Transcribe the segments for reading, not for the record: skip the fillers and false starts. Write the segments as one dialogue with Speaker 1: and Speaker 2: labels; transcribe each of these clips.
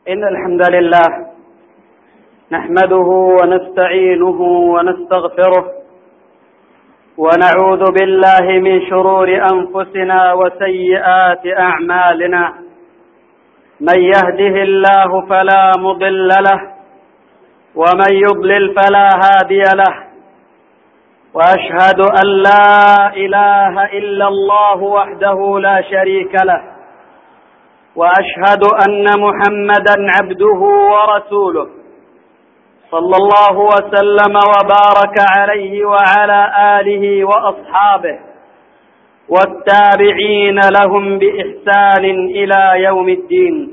Speaker 1: إن الحمد لله نحمده ونستعينه ونستغفره ونعوذ بالله من شرور أنفسنا وسيئات أعمالنا. من يهده الله فلا مضل له ومن يضلل فلا هادي له، وأشهد أن لا إله إلا الله وحده لا شريك له، وأشهد أن محمدا عبده ورسوله صلى الله وسلم وبارك عليه وعلى آله وأصحابه والتابعين لهم بإحسان إلى يوم الدين.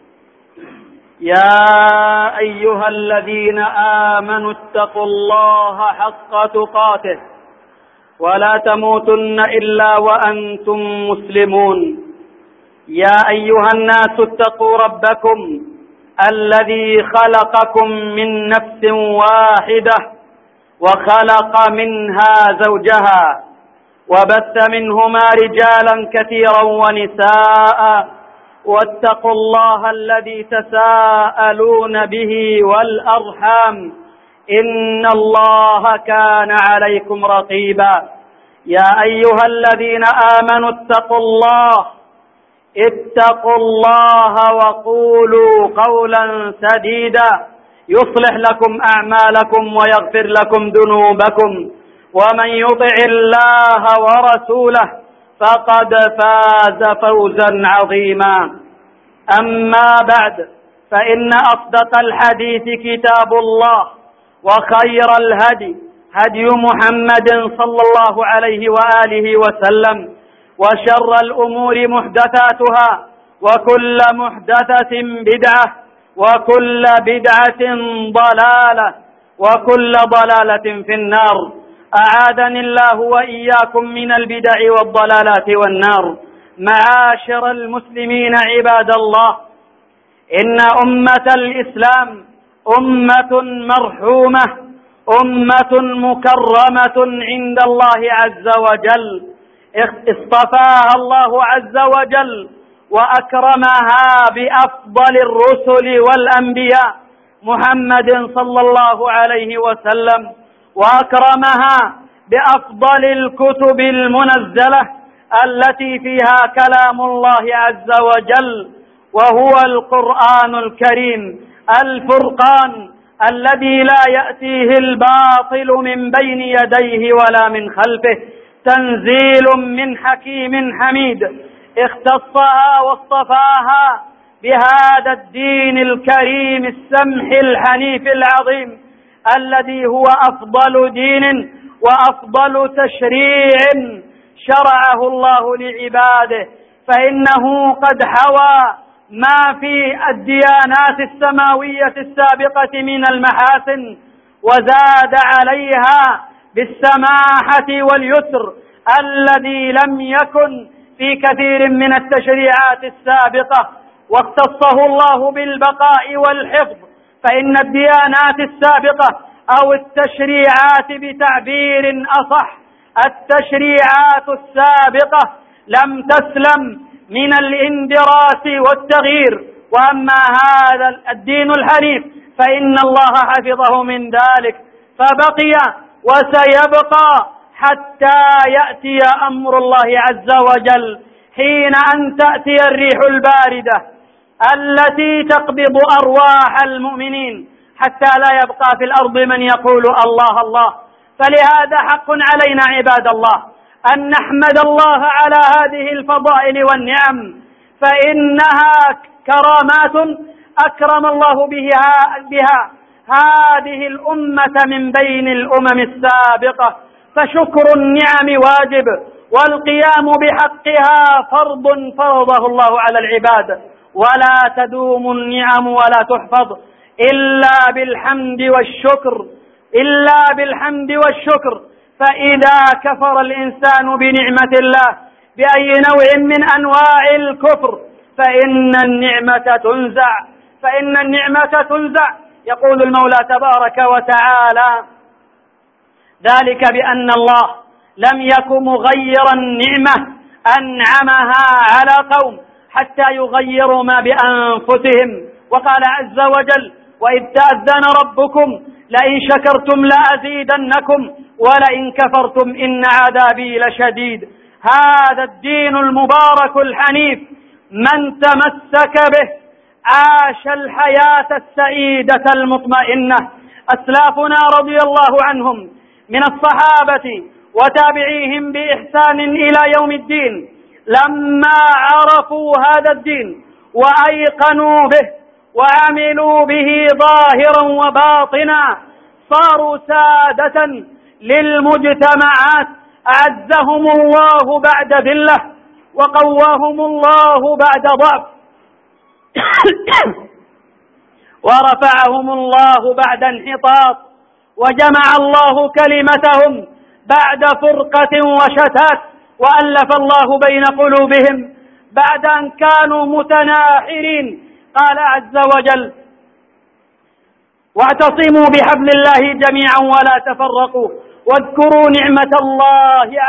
Speaker 1: يا أيها الذين آمنوا اتقوا الله حق تقاته ولا تموتن إلا وأنتم مسلمون. يا أيها الناس اتقوا ربكم الذي خلقكم من نفس واحدة وخلق منها زوجها وبث منهما رجالا كثيرا ونساء، واتقوا الله الذي تساءلون به والأرحام إن الله كان عليكم رقيبا. يا أيها الذين آمنوا اتقوا الله وقولوا قولا سديدا يصلح لكم أعمالكم ويغفر لكم ذنوبكم، ومن يطع الله ورسوله فقد فاز فوزا عظيما. أما بعد، فإن أصدق الحديث كتاب الله، وخير الهدي هدي محمد صلى الله عليه وآله وسلم، وشر الأمور محدثاتها، وكل محدثة بدعة، وكل بدعة ضلالة، وكل ضلالة في النار. أعاذني الله وإياكم من البدع والضلالات والنار. معاشر المسلمين عباد الله، إن أمة الإسلام أمة مرحومة، أمة مكرمة عند الله عز وجل، اصطفاها الله عز وجل وأكرمها بأفضل الرسل والأنبياء محمد صلى الله عليه وسلم، وأكرمها بأفضل الكتب المنزلة التي فيها كلام الله عز وجل، وهو القرآن الكريم الفرقان الذي لا يأتيه الباطل من بين يديه ولا من خلفه، تنزيل من حكيم حميد، اختصها واصطفاها بهذا الدين الكريم السمح الحنيف العظيم، الذي هو أفضل دين وأفضل تشريع شرعه الله لعباده، فإنه قد حوى ما في الديانات السماوية السابقة من المحاسن، وزاد عليها بالسماحة واليسر الذي لم يكن في كثير من التشريعات السابقة، واختصه الله بالبقاء والحفظ. فإن الديانات السابقة أو التشريعات بتعبير أصح، التشريعات السابقة لم تسلم من الاندراس والتغيير، وأما هذا الدين الحنيف فإن الله حفظه من ذلك، فبقي وسيبقى حتى يأتي أمر الله عز وجل، حين أن تأتي الريح الباردة التي تقبض أرواح المؤمنين حتى لا يبقى في الأرض من يقول الله الله. فلهذا حق علينا عباد الله أن نحمد الله على هذه الفضائل والنعم، فإنها كرامات أكرم الله بها هذه الأمة من بين الأمم السابقة، فشكر النعم واجب، والقيام بحقها فرض فرضه الله على العباد، ولا تدوم النعم ولا تحفظ إلا بالحمد والشكر. فإذا كفر الإنسان بنعمة الله بأي نوع من أنواع الكفر فإن النعمة تنزع. يقول المولى تبارك وتعالى: ذلك بأن الله لم يكن مغيرا نعمة أنعمها على قوم حتى يغيروا ما بأنفسهم، وقال عز وجل: وإذ تأذن ربكم لئن شكرتم لأزيدنكم ولئن كفرتم إن عذابي لشديد. هذا الدين المبارك الحنيف من تمسك به عاش الحياة السعيدة المطمئنة. أسلافنا رضي الله عنهم من الصحابة وتابعيهم بإحسان إلى يوم الدين لما عرفوا هذا الدين وأيقنوا به وعملوا به ظاهرا وباطنا صاروا سادة للمجتمعات، أعزهم الله بعد ذلة وقواهم الله بعد ضعف ورفعهم الله بعد انحطاط، وجمع الله كلمتهم بعد فرقة وشتات، وألف الله بين قلوبهم بعد أن كانوا متناحرين. قال عز وجل: واعتصموا بحبل الله جميعا ولا تفرقوا واذكروا نعمة الله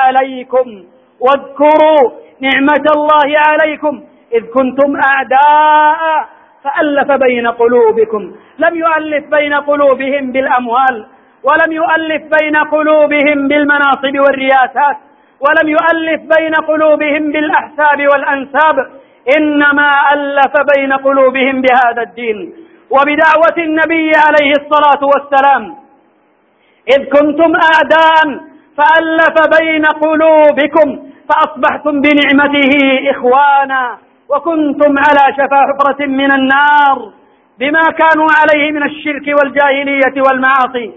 Speaker 1: عليكم إذ كنتم أعداء فألف بين قلوبكم. لم يؤلف بين قلوبهم بالأموال، ولم يؤلف بين قلوبهم بالمناصب والرياسات، ولم يؤلف بين قلوبهم بالأحساب والأنساب، إنما ألف بين قلوبهم بهذا الدين وبدعوة النبي عليه الصلاة والسلام. إذ كنتم أعداء فألف بين قلوبكم فأصبحتم بنعمته إخوانا وكنتم على شفا حفرة من النار بما كانوا عليه من الشرك والجاهلية والمعاصي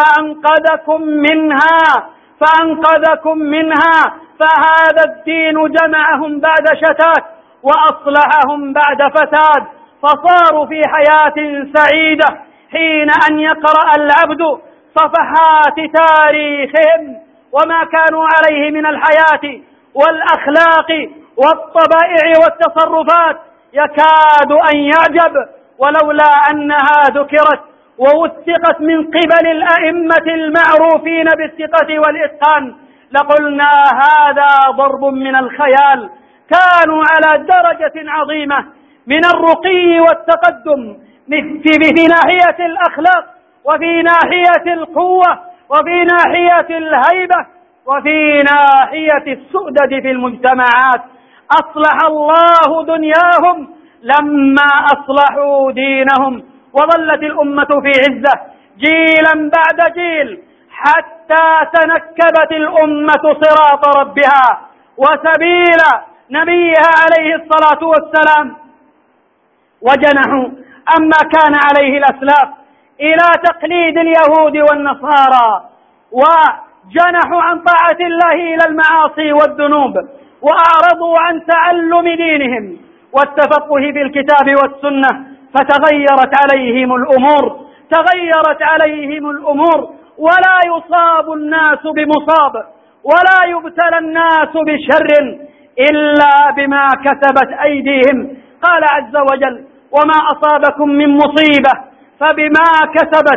Speaker 1: فأنقذكم منها. فهذا الدين جمعهم بعد شتات وأصلحهم بعد فساد، فصاروا في حياة سعيدة حين أن يقرأ العبد صفحات تاريخهم وما كانوا عليه من الحياة والأخلاق والطبائع والتصرفات يكاد أن يعجب، ولولا أنها ذكرت ووثقت من قبل الأئمة المعروفين بالثقة والإتقان لقلنا هذا ضرب من الخيال. كانوا على درجة عظيمة من الرقي والتقدم في ناحية الأخلاق وفي ناحية القوة وفي ناحية الهيبة وفي ناحية السؤدد في المجتمعات. أصلح الله دنياهم لما أصلحوا دينهم، وظلت الأمة في عزة جيلا بعد جيل حتى تنكبت الأمة صراط ربها وسبيل نبيها عليه الصلاة والسلام، وجنحوا أما كان عليه الأسلاف إلى تقليد اليهود والنصارى، وجنحوا عن طاعة الله إلى المعاصي والذنوب، وأعرضوا عن تعلم دينهم والتفقه في الكتاب والسنة، فتغيرت عليهم الأمور ولا يصاب الناس بمصاب ولا يبتلى الناس بشر إلا بما كسبت أيديهم. قال عز وجل: وما أصابكم من مصيبة فبما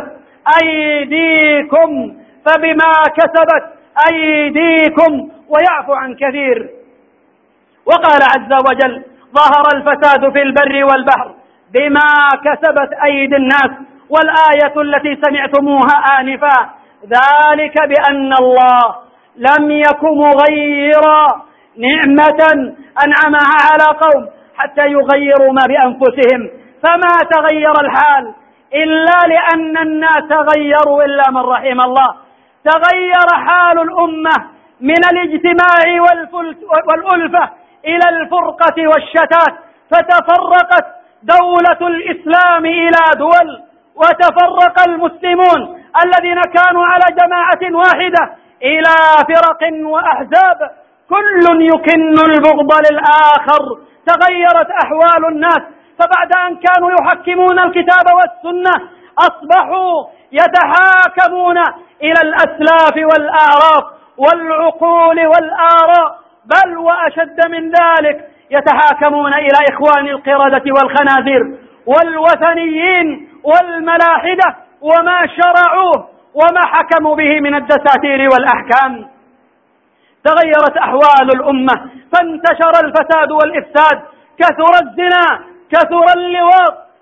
Speaker 1: كسبت أيديكم ويعفو عن كثير. وقال عز وجل: ظهر الفساد في البر والبحر بما كسبت أيدي الناس. والآية التي سمعتموها آنفا ذلك بأن الله لم يكن مغيرا نعمة أنعمها على قوم حتى يغيروا ما بأنفسهم، فما تغير الحال إلا لأن الناس غيروا إلا من رحم الله. تغير حال الأمة من الاجتماع والألفة إلى الفرقة والشتات، فتفرقت دولة الإسلام إلى دول، وتفرق المسلمون الذين كانوا على جماعة واحدة إلى فرق وأحزاب كل يكن البغض للآخر. تغيرت أحوال الناس، فبعد أن كانوا يحكمون الكتاب والسنة أصبحوا يتحاكمون إلى الأسلاف والأعراف والعقول والآراء، بل وأشد من ذلك يتحاكمون إلى إخوان القردة والخنازير والوثنيين والملاحدة وما شرعوه وما حكموا به من الدساتير والأحكام. تغيرت أحوال الأمة فانتشر الفساد والإفساد، كثر الزنا، كثر اللواط،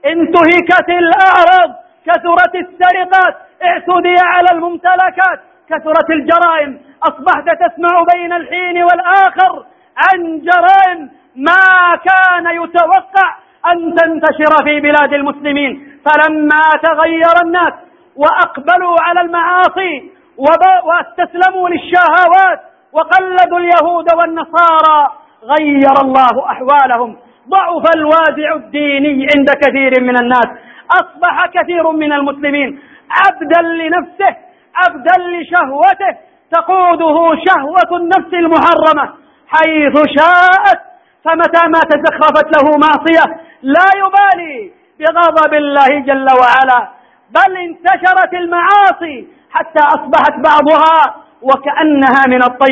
Speaker 1: انتهكت الأعراض، كثرت السرقات، اعتدي على الممتلكات، كثرت الجرائم. أصبحت تسمع بين الحين والآخر عن جرائم ما كان يتوقع أن تنتشر في بلاد المسلمين. فلما تغير الناس وأقبلوا على المعاصي واستسلموا للشهوات وقلدوا اليهود والنصارى، غير الله أحوالهم. ضعف الوازع الديني عند كثير من الناس. أصبح كثير من المسلمين عبدا لنفسه، عبدا لشهوته، تقوده شهوة النفس المحرمة حيث شاءت. فمتى ما تزخرفت له معصية لا يبالي بغضب الله جل وعلا، بل انتشرت المعاصي حتى أصبحت بعضها وكأنها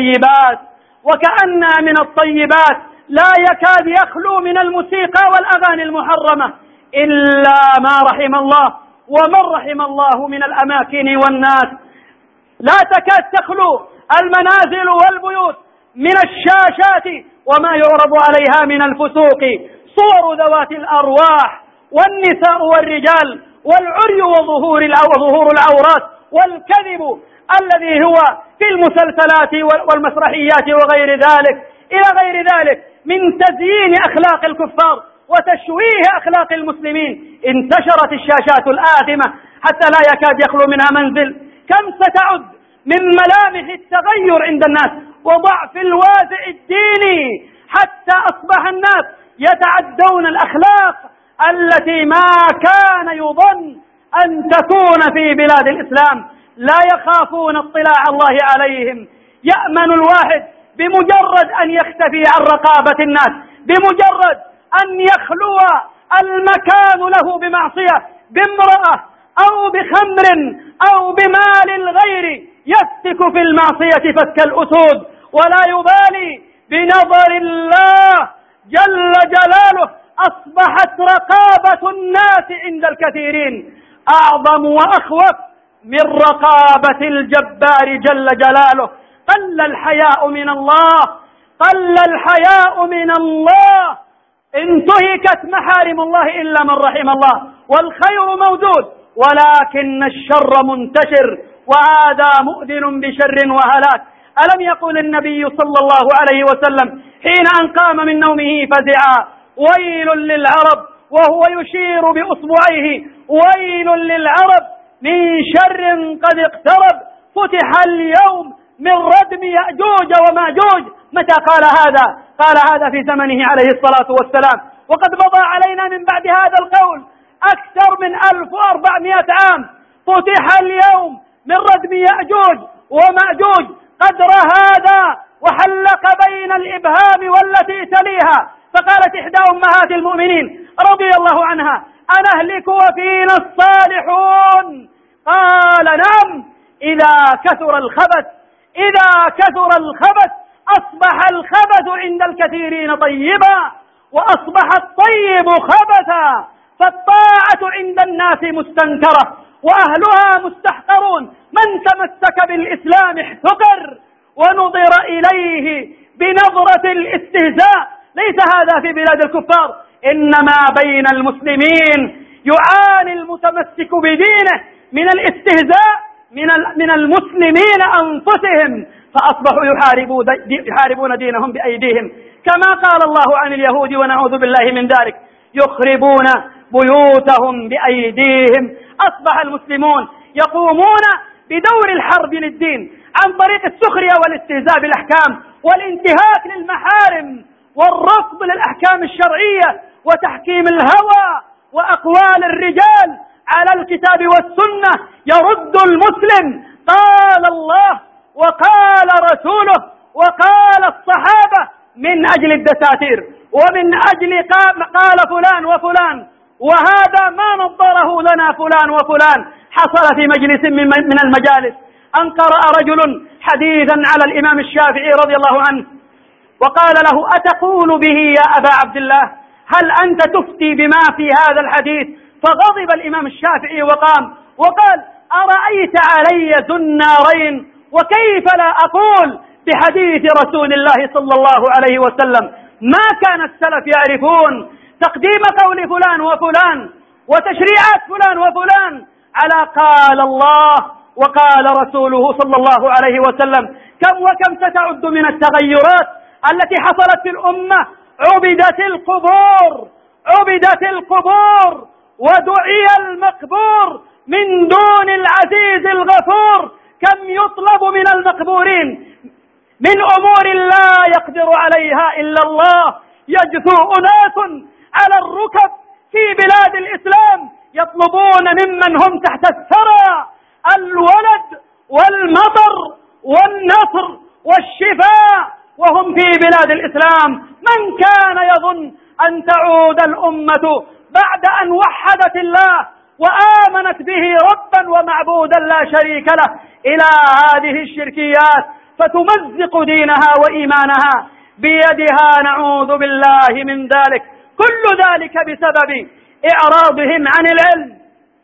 Speaker 1: من الطيبات، لا يكاد يخلو من الموسيقى والأغاني المحرمة إلا ما رحم الله. ومن رحم الله من الأماكن والناس لا تكاد تخلو المنازل والبيوت من الشاشات وما يعرض عليها من الفسوق، صور ذوات الأرواح والنساء والرجال والعري وظهور العورات والكذب الذي هو في المسلسلات والمسرحيات وغير ذلك إلى غير ذلك من تزيين أخلاق الكفار وتشويه أخلاق المسلمين. انتشرت الشاشات الآثمة حتى لا يكاد يخلو منها منزل. كم ستعد من ملامح التغير عند الناس وضعف الوازع الديني حتى أصبح الناس يتعدون الأخلاق التي ما كان يظن أن تكون في بلاد الإسلام. لا يخافون اطلاع الله عليهم. يأمن الواحد بمجرد أن يختفي عن رقابة الناس، بمجرد أن يخلو المكان له بمعصية، بامرأة أو بخمر أو بمال الغير، يفتك في المعصية فك الأسود ولا يبالي بنظر الله جل جلاله. أصبحت رقابة الناس عند الكثيرين أعظم وأخوف من رقابة الجبار جل جلاله. قل الحياء من الله، قل الحياء من الله. انتهكت محارم الله إلا من رحم الله، والخير موجود ولكن الشر منتشر، وهذا مؤذن بشر وهلاك. ألم يقل النبي صلى الله عليه وسلم حين أن قام من نومه فزعا: ويل للعرب، وهو يشير بأصبعيه: ويل للعرب من شر قد اقترب، فتح اليوم من ردم يأجوج وماجوج. متى قال هذا؟ قال هذا في زمنه عليه الصلاة والسلام، وقد مضى علينا من بعد هذا القول أكثر من 1400 عام. فتح اليوم من ردم يأجوج ومأجوج قدر هذا، وحلق بين الإبهام والتي تليها. فقالت إحدى أمهات المؤمنين رضي الله عنها: أنهلك وفينا الصالحون؟ قال: نعم، إذا كثر الخبث، إذا كثر الخبث أصبح الخبث عند الكثيرين طيبا، وأصبح الطيب خبثا، فالطاعة عند الناس مستنكرة وأهلها مستحقرون. من تمسك بالإسلام احتقر ونظر إليه بنظرة الاستهزاء. ليس هذا في بلاد الكفار، إنما بين المسلمين يعاني المتمسك بدينه من الاستهزاء من المسلمين أنفسهم، فأصبحوا يحاربون دينهم بأيديهم، كما قال الله عن اليهود ونعوذ بالله من ذلك: يخربون بيوتهم بأيديهم. أصبح المسلمون يقومون بدور الحرب للدين عن طريق السخرية والاستهزاء بالأحكام والانتهاك للمحارم والرفض للأحكام الشرعية وتحكيم الهوى وأقوال الرجال على الكتاب والسنة. يرد المسلم قال الله وقال رسوله وقال الصحابة من أجل الدساتير ومن أجل قال فلان وفلان، وهذا ما نظره لنا فلان وفلان. حصل في مجلس من المجالس أن قرأ رجل حديثا على الإمام الشافعي رضي الله عنه، وقال له: أتقول به يا أبا عبد الله؟ هل أنت تفتي بما في هذا الحديث؟ فغضب الإمام الشافعي وقام وقال: أرأيت علي ذو النارين؟ وكيف لا أقول بحديث رسول الله صلى الله عليه وسلم؟ ما كان السلف يعرفون تقديم قول فلان وفلان وتشريعات فلان وفلان على قال الله وقال رسوله صلى الله عليه وسلم. كم وكم ستعد من التغيرات التي حصلت في الأمة. عبدت القبور ودعي المقبور من دون العزيز الغفور. كم يطلب من المقبورين من أمور لا يقدر عليها إلا الله. يجثو أناس على الركب في بلاد الإسلام يطلبون ممن هم تحت الثرى الولد والمطر والنصر والشفاء وهم في بلاد الإسلام. من كان يظن أن تعود الأمة بعد أن وحدت الله وآمنت به ربا ومعبودا لا شريك له إلى هذه الشركيات فتمزق دينها وإيمانها بيدها؟ نعوذ بالله من ذلك. كل ذلك بسبب إعراضهم عن العلم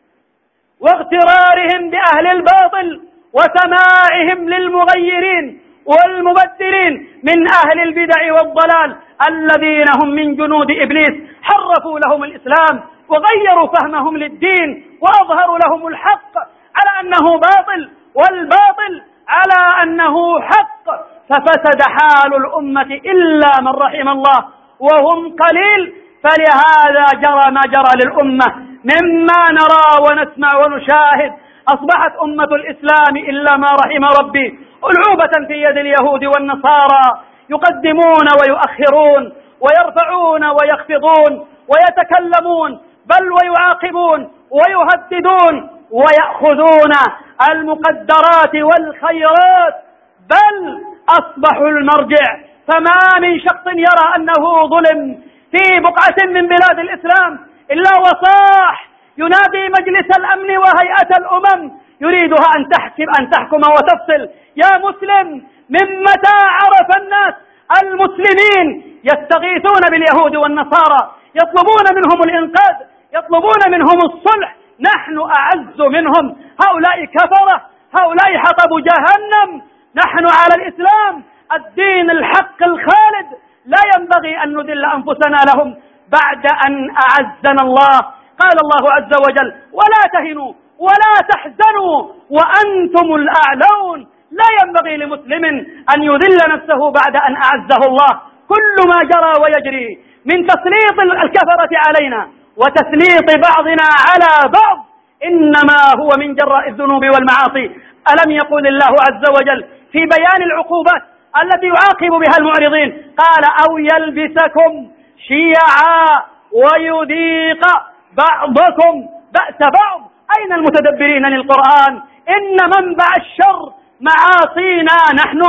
Speaker 1: واغترارهم بأهل الباطل وسماعهم للمغيرين والمبدلين من أهل البدع والضلال الذين هم من جنود إبليس. حرفوا لهم الإسلام وغيروا فهمهم للدين وأظهروا لهم الحق على أنه باطل والباطل على أنه حق، ففسد حال الأمة إلا من رحم الله وهم قليل. فلهذا جرى ما جرى للأمة مما نرى ونسمع ونشاهد. أصبحت أمة الإسلام إلا ما رحم ربي ألعوبة في يد اليهود والنصارى، يقدمون ويؤخرون ويرفعون ويخفضون ويتكلمون بل ويعاقبون ويهددون ويأخذون المقدرات والخيرات، بل أصبحوا المرجع. فما من شخص يرى أنه ظلم في بقعة من بلاد الإسلام إلا وصاح ينادي مجلس الأمن وهيئة الأمم يريدها أن تحكم وتفصل. يا مسلم، من متى عرف الناس المسلمين يستغيثون باليهود والنصارى، يطلبون منهم الإنقاذ، يطلبون منهم الصلح؟ نحن أعز منهم. هؤلاء كفرة، هؤلاء حطب جهنم. نحن على الإسلام الدين الحق الخالد، لا ينبغي أن نذل أنفسنا لهم بعد أن أعزنا الله. قال الله عز وجل: ولا تهنوا ولا تحزنوا وأنتم الأعلون. لا ينبغي لمسلم أن يذل نفسه بعد أن أعزه الله. كل ما جرى ويجري من تسليط الكفرة علينا وتسليط بعضنا على بعض إنما هو من جراء الذنوب والمعاصي. ألم يقل الله عز وجل في بيان العقوبات التي يعاقب بها المعرضين؟ قال: أو يلبسكم شيعا ويذيق بعضكم بأس بعض. أين المتدبرين للقرآن؟ إن منبع الشر معاصينا نحن،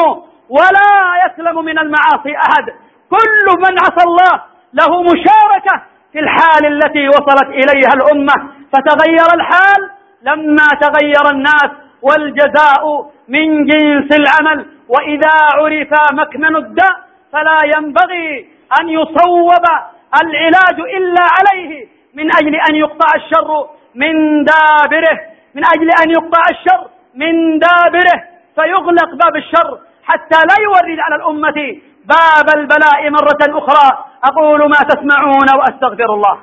Speaker 1: ولا يسلم من المعاصي أحد. كل من عصى الله له مشاركة في الحال التي وصلت إليها الأمة. فتغير الحال لما تغير الناس، والجزاء من جنس العمل. وإذا عرف مكمن الداء فلا ينبغي أن يصوب العلاج إلا عليه، من أجل أن يقطع الشر من دابره، من أجل أن يقطع الشر من دابره فيغلق باب الشر حتى لا يورد على الأمة باب البلاء مرة أخرى. أقول ما تسمعون وأستغفر الله.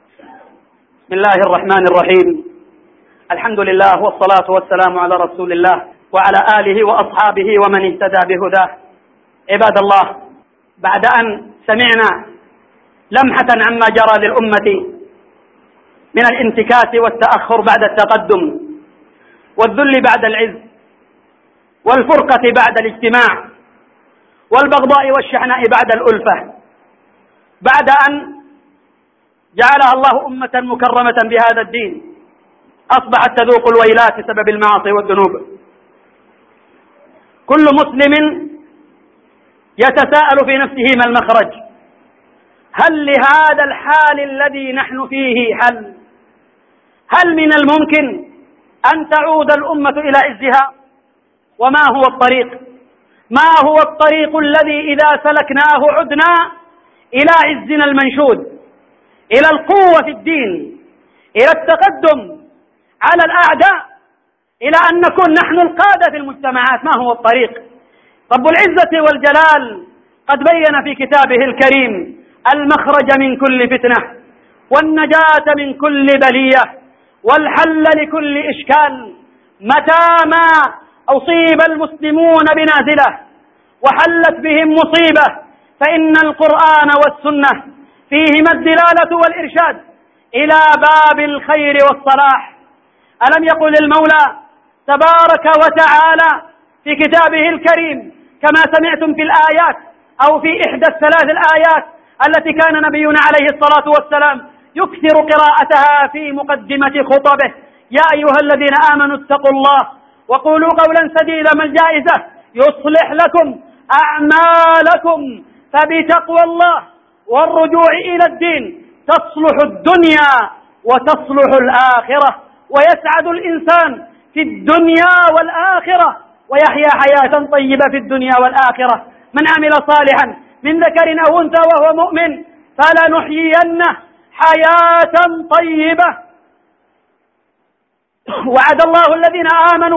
Speaker 1: بسم الله الرحمن الرحيم. الحمد لله والصلاة والسلام على رسول الله وعلى آله وأصحابه ومن اهتدى بهداه. عباد الله، بعد أن سمعنا لمحة عما جرى للأمة من الانتكاس والتأخر بعد التقدم، والذل بعد العز، والفرقة بعد الاجتماع، والبغضاء والشحناء بعد الألفة، بعد أن جعلها الله أمة مكرمة بهذا الدين، أصبحت تذوق الويلات بسبب المعاصي والذنوب. كل مسلم يتساءل في نفسه ما المخرج؟ هل لهذا الحال الذي نحن فيه حل؟ هل من الممكن أن تعود الأمة إلى عزها؟ وما هو الطريق؟ ما هو الطريق الذي إذا سلكناه عدنا إلى عزنا المنشود، إلى القوة في الدين، إلى التقدم على الأعداء، إلى أن نكون نحن القادة في المجتمعات؟ ما هو الطريق؟ رب العزة والجلال قد بين في كتابه الكريم المخرج من كل فتنة، والنجاة من كل بلية والحل لكل إشكال. متى ما أصيب المسلمون بنازلة وحلت بهم مصيبة فإن القرآن والسنة فيهما الدلالة والإرشاد إلى باب الخير والصلاح. ألم يقل المولى تبارك وتعالى في كتابه الكريم كما سمعتم في الآيات أو في إحدى الثلاث الآيات التي كان نبينا عليه الصلاة والسلام يكثر قراءتها في مقدمة خطبه: يا أيها الذين آمنوا اتقوا الله وقولوا قولا سديدا ما الجائزة يصلح لكم أعمالكم، فبتقوى الله والرجوع إلى الدين تصلح الدنيا وتصلح الآخرة، ويسعد الإنسان في الدنيا والآخرة ويحيا حياة طيبة في الدنيا والآخرة. من عمل صالحا من ذكر أو أنثى وهو مؤمن فلنحيينه حياة طيبة. وعد الله الذين آمنوا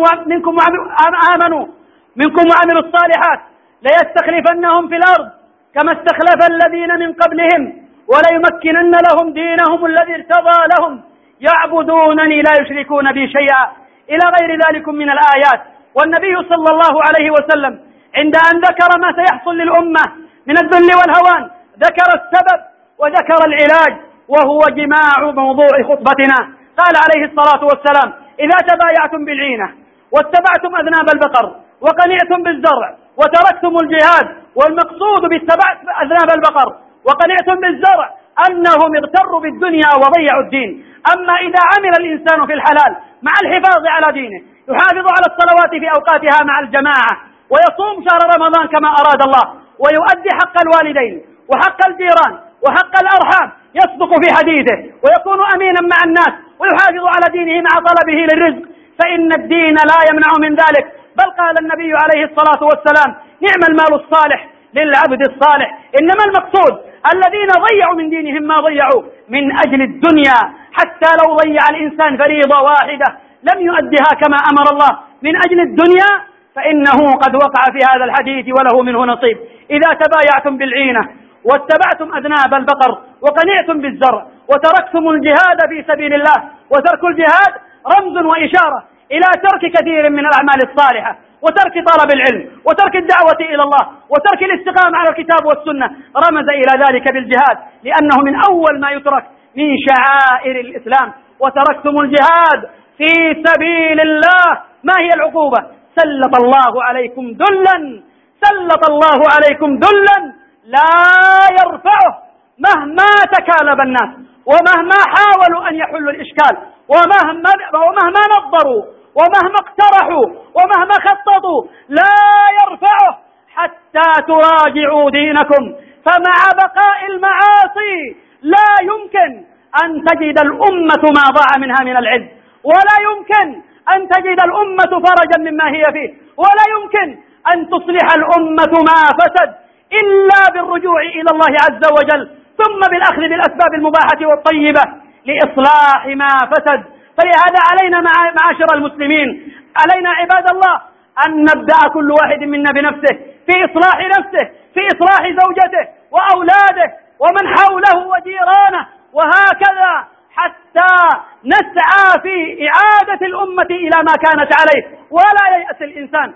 Speaker 1: منكم وعملوا الصالحات ليستخلفنهم في الأرض كما استخلف الذين من قبلهم وليمكنن لهم دينهم الذي ارتضى لهم يعبدونني لا يشركون بي شيئا إلى غير ذلك من الآيات. والنبي صلى الله عليه وسلم عند أن ذكر ما سيحصل للأمة من الذل والهوان ذكر السبب وذكر العلاج، وهو جماع موضوع خطبتنا. قال عليه الصلاة والسلام: إذا تبايعتم بالعينة واتبعتم أذناب البقر وقنعتم بالزرع وتركتم الجهاد، والمقصود باتباع أذناب البقر وقنعتم بالزرع أنهم اغتروا بالدنيا وضيعوا الدين. أما إذا عمل الإنسان في الحلال مع الحفاظ على دينه، يحافظ على الصلوات في أوقاتها مع الجماعة، ويصوم شهر رمضان كما أراد الله، ويؤدي حق الوالدين وحق الجيران وحق الأرحام، يصدق في حديثه ويكون أمينا مع الناس ويحافظ على دينه مع طلبه للرزق، فإن الدين لا يمنع من ذلك. بل قال النبي عليه الصلاة والسلام: نعم المال الصالح للعبد الصالح. إنما المقصود الذين ضيعوا من دينهم ما ضيعوا من أجل الدنيا، حتى لو ضيع الإنسان فريضة واحدة لم يؤدها كما أمر الله من أجل الدنيا فإنه قد وقع في هذا الحديث وله منه نصيب. إذا تبايعتم بالعينة واتبعتم أذناب البقر وقنعتم بالزرع وتركتم الجهاد في سبيل الله، وترك الجهاد رمز وإشارة إلى ترك كثير من الأعمال الصالحة وترك طلب العلم وترك الدعوة إلى الله وترك الاستقامة على الكتاب والسنة، رمز إلى ذلك بالجهاد لأنه من أول ما يترك من شعائر الإسلام. وتركتم الجهاد في سبيل الله، ما هي العقوبة؟ سلط الله عليكم ذلا لا يرفعه مهما تكالب الناس ومهما حاولوا أن يحلوا الإشكال ومهما نظروا ومهما اقترحوا ومهما خططوا، لا يرفعه حتى تراجعوا دينكم. فمع بقاء المعاصي لا يمكن أن تجد الأمة ما ضاع منها من العلم، ولا يمكن أن تجد الأمة فرجا مما هي فيه، ولا يمكن أن تصلح الأمة ما فسد إلا بالرجوع إلى الله عز وجل، ثم بالأخذ بالأسباب المباحة والطيبة لإصلاح ما فسد. فلهذا علينا معاشر المسلمين، علينا عباد الله أن نبدأ كل واحد منا بنفسه في إصلاح نفسه، في إصلاح زوجته وأولاده ومن حوله وجيرانه، وهكذا حتى نسعى في إعادة الأمة إلى ما كانت عليه. ولا ييأس الإنسان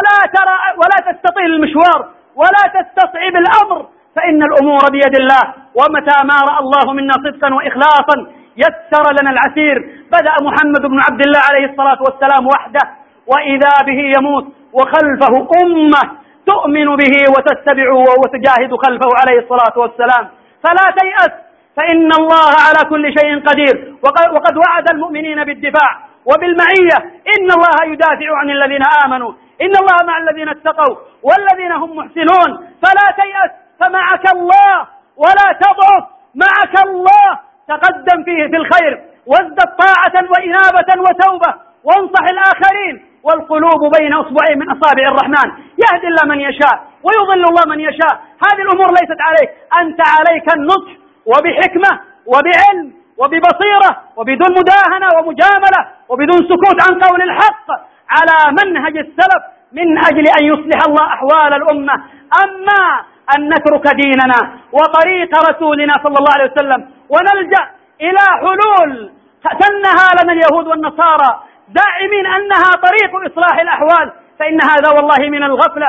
Speaker 1: ولا تستطيل المشوار ولا تستصعب الأمر، فإن الأمور بيد الله، ومتى ما رأى الله منا صدقا وإخلاصا يسر لنا العسير. بدأ محمد بن عبد الله عليه الصلاة والسلام وحده، وإذا به يموت وخلفه أمة تؤمن به وتتبعه وتجاهد خلفه عليه الصلاة والسلام. فلا تيأس، فإن الله على كل شيء قدير، وقد وعد المؤمنين بالدفاع وبالمعية. إن الله يدافع عن الذين آمنوا، إن الله مع الذين اتقوا والذين هم محسنون. فلا تيأس، فمعك الله، ولا تضعف، معك الله. تقدم فيه في الخير وازدد طاعة وإنابة وتوبة، وانصح الآخرين، والقلوب بين أصبعين من أصابع الرحمن، يهدي الله من يشاء ويضل الله من يشاء. هذه الأمور ليست عليك، أنت عليك النصح وبحكمة وبعلم وببصيرة وبدون مداهنة ومجاملة وبدون سكوت عن قول الحق على منهج السلف من أجل أن يصلح الله أحوال الأمة. أما أن نترك ديننا وطريق رسولنا صلى الله عليه وسلم ونلجأ إلى حلول سنها لنا اليهود والنصارى زاعمين أنها طريق إصلاح الأحوال، فإن هذا والله من الغفلة،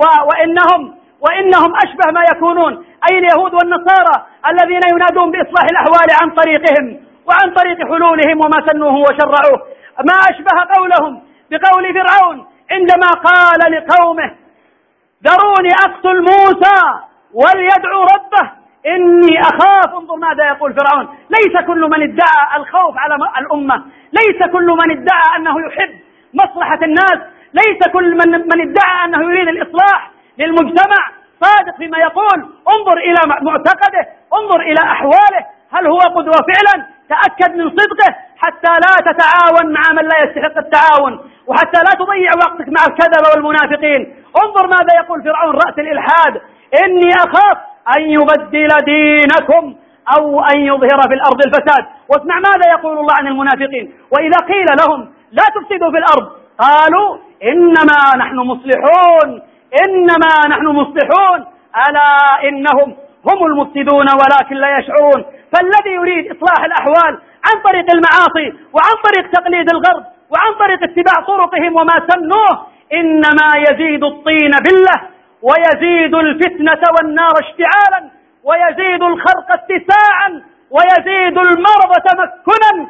Speaker 1: وإنهم أشبه ما يكونون أي اليهود والنصارى الذين ينادون بإصلاح الأحوال عن طريقهم وعن طريق حلولهم وما سنوه وشرعوه. ما أشبه قولهم بقول فرعون عندما قال لقومه ذروني أقتل موسى وليدعو ربه إني أخاف. انظر ماذا يقول فرعون. ليس كل من ادعى الخوف على الأمة، ليس كل من ادعى أنه يحب مصلحة الناس، ليس كل من ادعى أنه يريد الإصلاح للمجتمع صادق فيما يقول. انظر إلى معتقده، انظر إلى أحواله، هل هو قدوة فعلا؟ تأكد من صدقه حتى لا تتعاون مع من لا يستحق التعاون، وحتى لا تضيع وقتك مع الكذب والمنافقين. انظر ماذا يقول فرعون رأس الإلحاد: إني أخاف أن يبدل دينكم أو أن يظهر في الأرض الفساد. واسمع ماذا يقول الله عن المنافقين: وإذا قيل لهم لا تفسدوا في الأرض قالوا إنما نحن مصلحون، إنما نحن مصلحون، ألا إنهم هم المفسدون ولكن لا يشعرون. فالذي يريد إصلاح الأحوال عن طريق المعاصي وعن طريق تقليد الغرب وعن طريق اتباع طرقهم وما سنوه إنما يزيد الطين بلة، ويزيد الفتنة والنار اشتعالا، ويزيد الخرق اتساعا، ويزيد المرض تمكنا،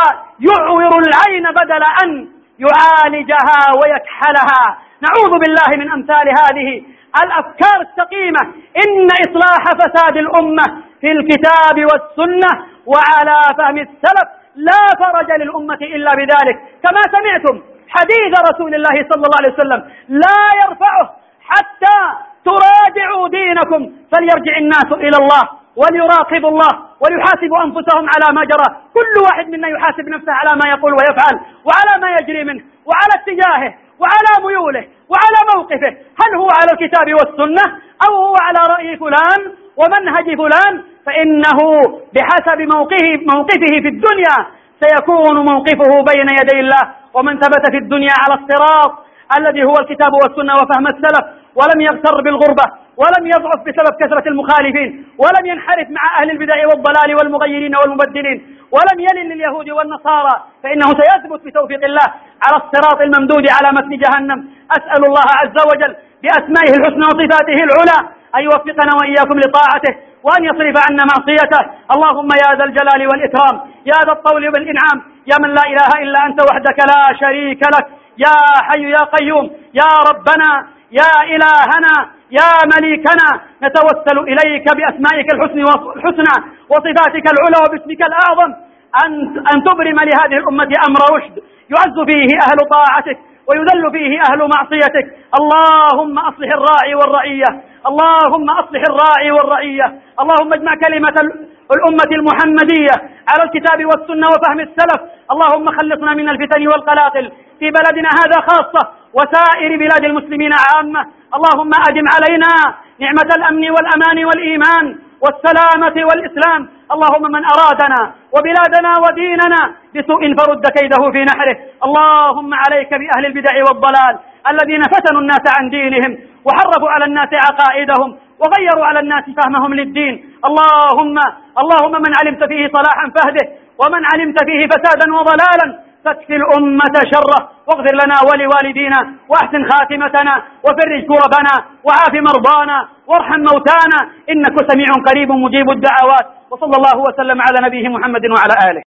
Speaker 1: ويعور العين بدل أن يعالجها ويكحلها. نعوذ بالله من أمثال هذه الأفكار السقيمة. إن إصلاح فساد الأمة في الكتاب والسنة وعلى فهم السلف، لا فرج للأمة إلا بذلك. كما سمعتم حديث رسول الله صلى الله عليه وسلم: لا يرفعه حتى تراجعوا دينكم. فليرجع الناس إلى الله وليراقبوا الله وليحاسبوا أنفسهم على ما جرى. كل واحد منا يحاسب نفسه على ما يقول ويفعل وعلى ما يجري منه وعلى اتجاهه وعلى ميوله وعلى موقفه، هل هو على الكتاب والسنة أو هو على رأي فلان ومنهج فلان؟ فإنه بحسب موقفه في الدنيا سيكون موقفه بين يدي الله. ومن ثبت في الدنيا على الصراط الذي هو الكتاب والسنة وفهم السلف ولم يغتر بالغربة ولم يضعف بسبب كثرة المخالفين ولم ينحرف مع أهل البدع والضلال والمغيرين والمبدلين ولم يلن لليهود والنصارى، فإنه سيثبت بتوفيق الله على الصراط الممدود على متن جهنم. أسأل الله عز وجل بأسمائه الحسنى وصفاته العلى أن يوفقنا وإياكم لطاعته وأن يصرف عنا معصيته. اللهم يا ذا الجلال والإكرام، يا ذا الطول والإنعام، يا من لا إله إلا أنت وحدك لا شريك لك، يا حي يا قيوم، يا ربنا يا إلهنا يا مليكنا، نتوسل إليك بأسمائك الحسنى وصفاتك العلى وباسمك الأعظم أن تبرم لهذه الأمة أمر رشد يعز فيه أهل طاعتك ويذل فيه أهل معصيتك. اللهم أصلح الراعي والرعية، اللهم أصلح الراعي والرعية، اللهم اجمع كلمة الأمة المحمدية على الكتاب والسنة وفهم السلف. اللهم خلصنا من الفتن والقلاقل في بلدنا هذا خاصة وسائر بلاد المسلمين عامة. اللهم أدم علينا نعمة الأمن والأمان والإيمان والسلامة والإسلام. اللهم من أرادنا وبلادنا وديننا بسوء فرد كيده في نحره. اللهم عليك بأهل البدع والضلال الذين فتنوا الناس عن دينهم وحرفوا على الناس عقائدهم وغيروا على الناس فهمهم للدين. اللهم من علمت فيه صلاحا فهده ومن علمت فيه فسادا وضلالا فاكف الأمة شره واغفر لنا ولوالدينا وأحسن خاتمتنا وفرج كربنا وعاف مرضانا وارحم موتانا إنك سميع قريب مجيب الدعوات. وصلى الله وسلم على نبيه محمد وعلى آله.